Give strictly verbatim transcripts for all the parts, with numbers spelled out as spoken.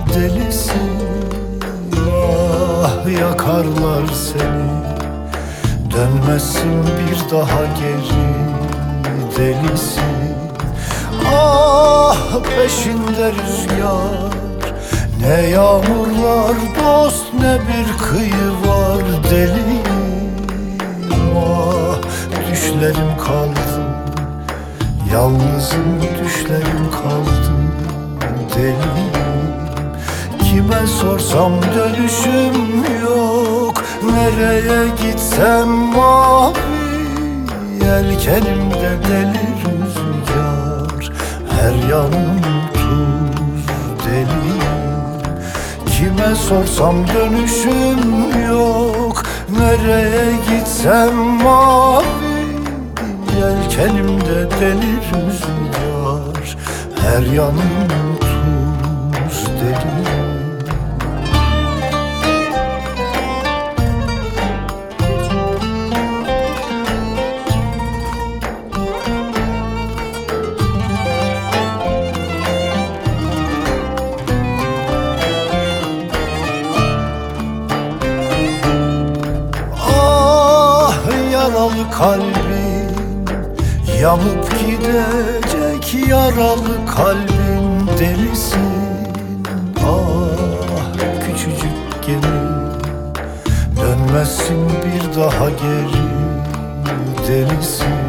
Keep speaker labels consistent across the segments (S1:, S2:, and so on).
S1: delisin. Ah, yakarlar seni, dönmezsin bir daha geri, delisin. Ah, peşinde rüzgar, ne yağmurlar dost ne bir kıyı var, deliyim. Ah, düşlerim kaldı, yalnızım düşlerim kaldı, deliyim. Kime sorsam dönüşüm yok, nereye gitsem mavi, yelkenimde deli rüzgar, her yanım tuz, deliyim. Kime sorsam dönüşüm yok, nereye gitsem mavi, yelkenimde deli rüzgar, her yanım tuz, deliyim. Yaralı kalbim yanıp gidecek, yaralı kalbim delisin. Ah, küçücük gemi, dönmezsin bir daha geri, delisin.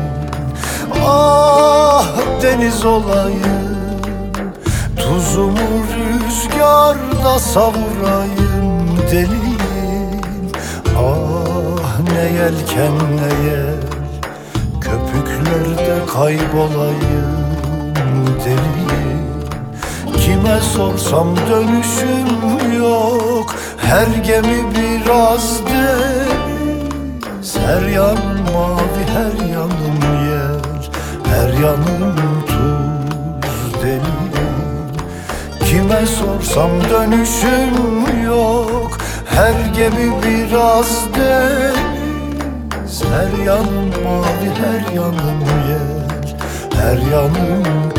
S1: Ah, deniz olayım, tuzumu rüzgarda savurayım, deliyim. Ah, ne yelken ne yel, köpüklerde kaybolayım, deliyim. Kime sorsam dönüşüm yok, her gemi biraz deniz, her yanım mavi, her yanım yer, her yanım tuz, deliyim. Kime sorsam dönüşüm yok, her gemi biraz deniz, her yanım mavi, her yanım yer, her yanım